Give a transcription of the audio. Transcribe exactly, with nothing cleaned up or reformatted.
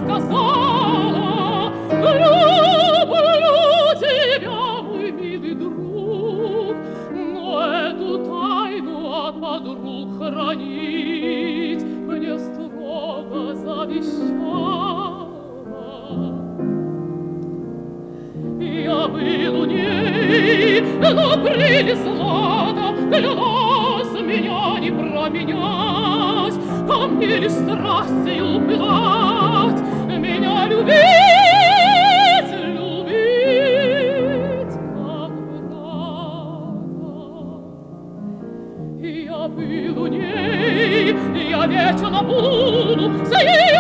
сказала: люблю тебя, мой милый друг, но эту тайну от подруг хранить мне строго завещала. Я был у ней, но прилезла-то, клялась меня не променять, ко мне лишь страстью пылать, меня любить, любить как брата. Я был у ней, я вечно буду с ней